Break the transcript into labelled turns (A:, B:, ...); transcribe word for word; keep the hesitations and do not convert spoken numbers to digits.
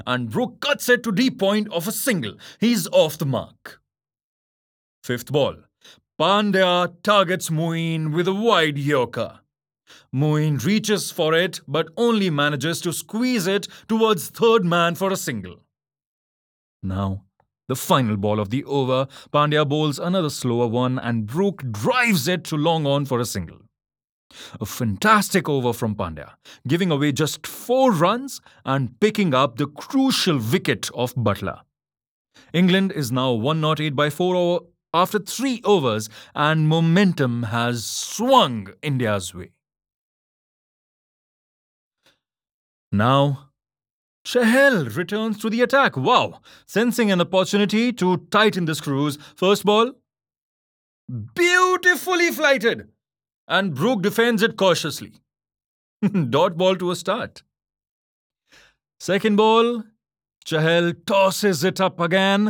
A: and Brook cuts it to deep point of a single. He's off the mark. Fifth ball. Pandya targets Moeen with a wide yorker. Moeen reaches for it but only manages to squeeze it towards third man for a single. Now, the final ball of the over, Pandya bowls another slower one and Brook drives it to long on for a single. A fantastic over from Pandya, giving away just four runs and picking up the crucial wicket of Butler. England is now one oh eight by four over after three overs and momentum has swung India's way. Now, Chahal returns to the attack. Wow! Sensing an opportunity to tighten the screws. First ball, beautifully flighted. And Brook defends it cautiously. Dot ball to a start. Second ball, Chahal tosses it up again